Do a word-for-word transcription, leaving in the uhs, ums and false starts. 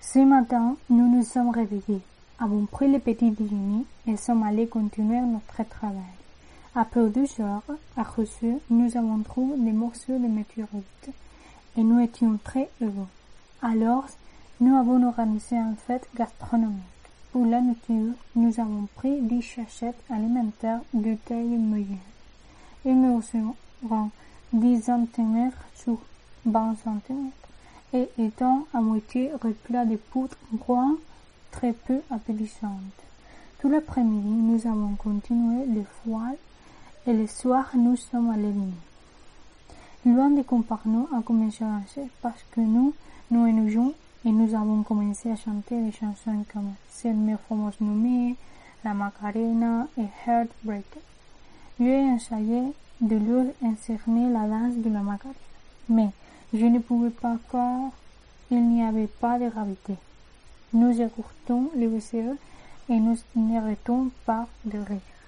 Ce matin, nous nous sommes réveillés, avons pris le petit déjeuner et sommes allés continuer notre travail. Après deux heures à reçu, nous avons trouvé des morceaux de météorites et nous étions très heureux. Alors, nous avons organisé une fête gastronomique. Pour la nourriture, nous avons pris dix sachets alimentaires de taille moyenne. Ils mesurant dix centimètres sur vingt centimètres et étant à moitié remplis de poudre brown très peu appétissante. Tout l'après-midi, nous avons continué le voile et le soir, nous sommes allés dîner. Loin de comparer à commencer à danser parce que nous nous amusions et nous avons commencé à chanter des chansons comme Cette me fameuse nommée, La Macarena et Heartbreaker. J'ai essayé de leur enseigner la danse de la Macarena, mais je ne pouvais pas car il n'y avait pas de gravité. Nous écoutons le V C E et nous n'arrêtons pas de rire.